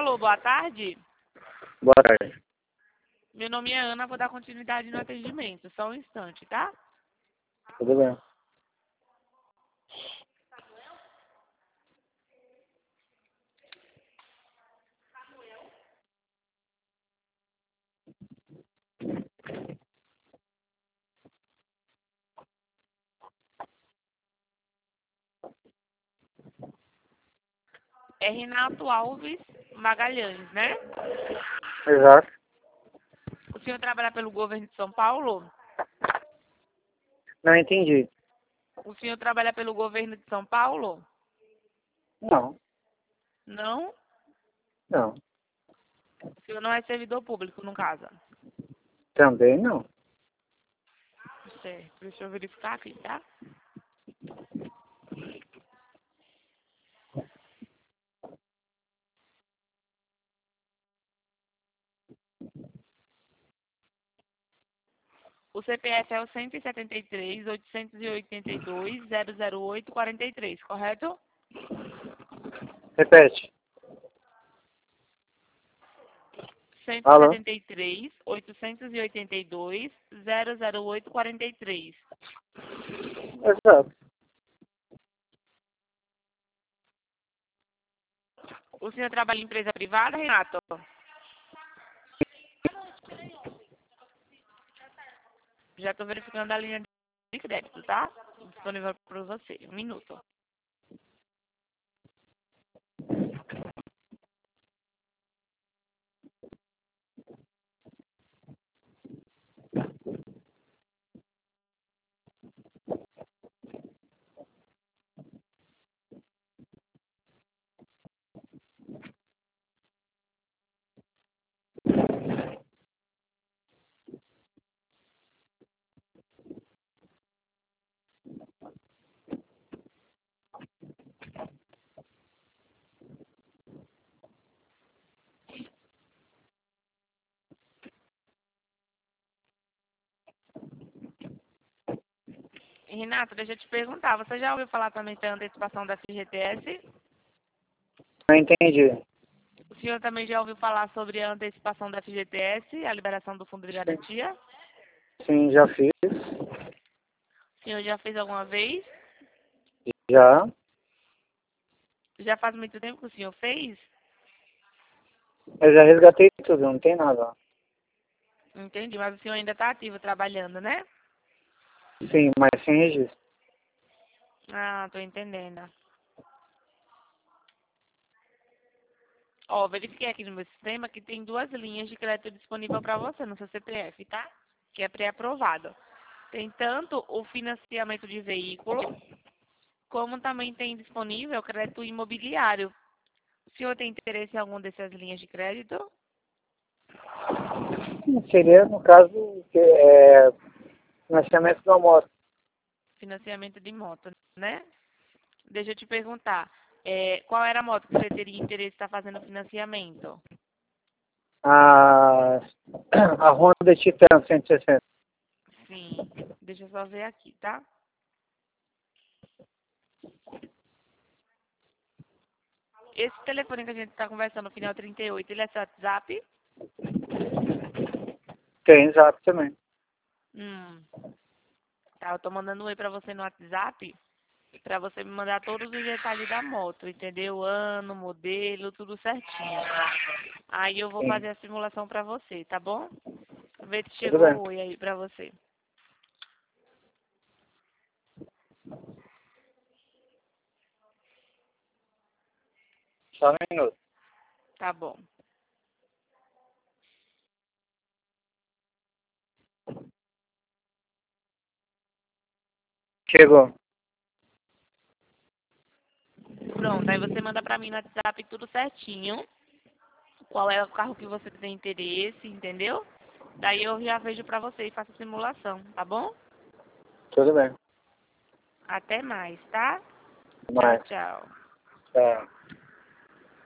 Alô, boa tarde. Boa tarde. Meu nome é Ana, vou dar continuidade no atendimento. Só um instante, tá? Tudo bem. É Renato Alves Magalhães, né? Exato. O senhor trabalha pelo governo de São Paulo? Não entendi. O senhor trabalha pelo governo de São Paulo? Não, Não? não. O senhor não é servidor público, no caso? Também não. Certo. Deixa eu verificar aqui, tá? O CPF é o 173.882.008.43, correto? Repete. Alô? 173.882.008.43. Exato. O senhor trabalha em empresa privada, Renato? Já estou verificando a linha de crédito, tá? Disponível para você. Um minuto. Renato, deixa eu te perguntar. Você já ouviu falar também da antecipação da FGTS? Não entendi. O senhor também já ouviu falar sobre a antecipação da FGTS, a liberação do Fundo de Garantia? Sim, já fiz. O senhor já fez alguma vez? Já. Já faz muito tempo que o senhor fez? Eu já resgatei tudo, não tem nada. Entendi, mas o senhor ainda está ativo trabalhando, né? Sim, mas sem registro. Ah, tô entendendo. Ó, verifiquei aqui no meu sistema que tem 2 linhas de crédito disponível para você no seu CPF, tá? Que é pré-aprovado. Tem tanto o financiamento de veículo, como também tem disponível crédito imobiliário. O senhor tem interesse em alguma dessas linhas de crédito? Seria, no caso, financiamento da moto. Financiamento de moto, né? Deixa eu te perguntar. Qual era a moto que você teria interesse em estar fazendo financiamento? A, a Honda Titan 160. Sim. Deixa eu só ver aqui, tá? Esse telefone que a gente está conversando, no final 38, ele é seu WhatsApp? Tem, exato também. Hum. Tá, eu tô mandando um oi pra você no WhatsApp, pra você me mandar todos os detalhes da moto, entendeu? Ano, modelo, tudo certinho. Aí eu vou Sim, fazer a simulação pra você, tá bom? Vê se tudo bem. chegou o oi aí pra você. Só um minuto. Tá bom. Chegou. Pronto, aí você manda pra mim no WhatsApp tudo certinho. Qual é o carro que você tem interesse, entendeu? Daí eu já vejo pra você e faço a simulação, tá bom? Tudo bem. Até mais, tá? Até Tchau, mais. tchau. Tá.